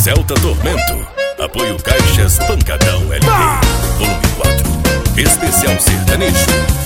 Celta Tormento. Apoio Caixas Pancadão LP. Volume 4. Especial sertanejo.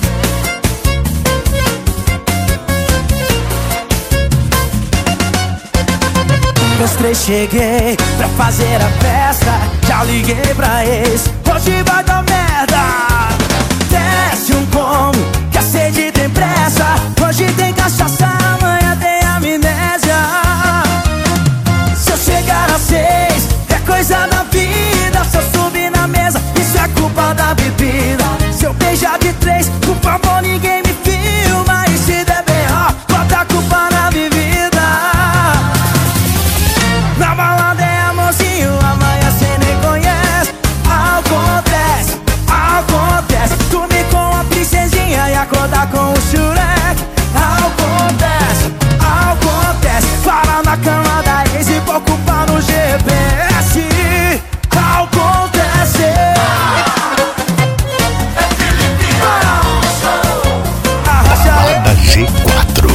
Os três cheguei pra fazer a festa. Já liguei pra ex, hoje vai dar merda. Desce um combo, que a sede tem pressa. Hoje tem cachaça, amanhã tem amnésia. Se eu chegar às 6, é coisa da vida. Se eu subir na mesa, isso é culpa da bebida. Se eu beijar de 3, por favor, ninguém me filma. E se der B.O., bota a culpa na bebida. Na balada é amorzinho, amanhã cê nem conhece. Acontece, dormir com a princesinha e acordar com o Shrek. Acontece, para na cama da ex e vou culpar no GPS. Acontece. Balada G4.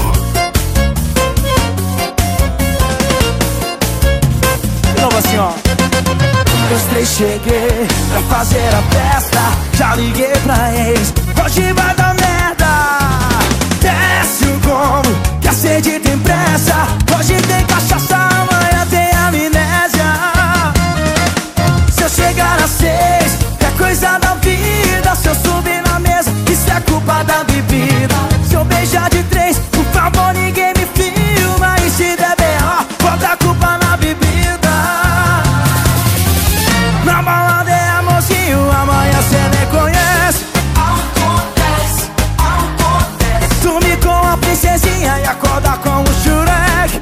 Assim, ó. Os três cheguei pra fazer a festa. Já liguei pra ex, hoje vai dar merda. Desce o combo, que a sede tem pressa. Hoje tem cachaça, amanhã tem amnésia. Se eu chegar às 6, é coisa da vida. Se eu subir na mesa, isso é culpa da bebida. Se eu beijar de 3, por favor, ninguém me filma. E se der B.O., bota a culpa na bebida. Na balada é amorzinho, amanhã cê nem conhece. Acontece, dormir com a princesinha e acordar com o Shrek.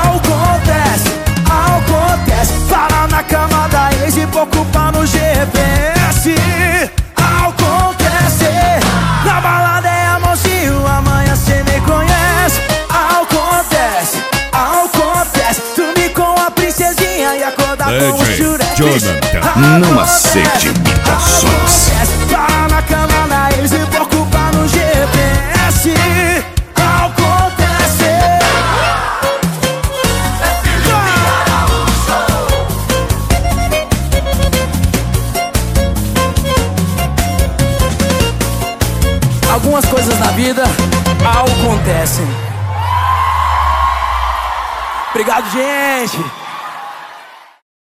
Acontece, para na cama da ex e vou culpar no GPS. Acontece, na balada é amorzinho, amanhã cê nem conhece. Acontece, dormir com a princesinha e acordar com o Shrek. Não aceite imitações. Para na cama da ex e vou culpar no GPS. Acontece. Algumas coisas na vida acontecem. Obrigado, gente.